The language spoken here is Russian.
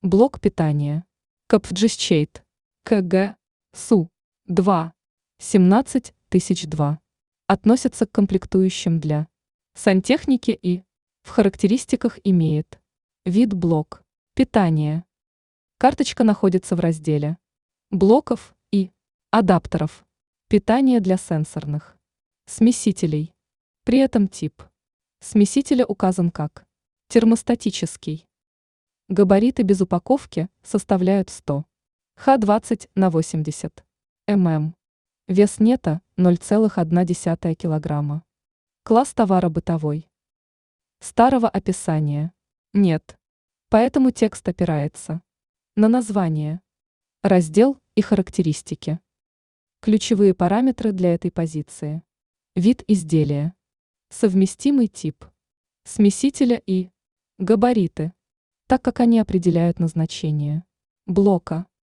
Блок питания. Капджисчейт. КГ. СУ-2. 17002. Относится к комплектующим для сантехники и в характеристиках имеет вид блок питания. Карточка находится в разделе блоков и адаптеров. Питание для сенсорных смесителей. При этом тип смесителя указан как термостатический. Габариты без упаковки составляют 100 Х20 на 80 мм. Вес нета 0,1 кг. Класс товара бытовой. Старого описания нет, поэтому текст опирается на название, раздел и характеристики. Ключевые параметры для этой позиции. Вид изделия. Совместимый тип смесителя и габариты, так как они определяют назначение блока.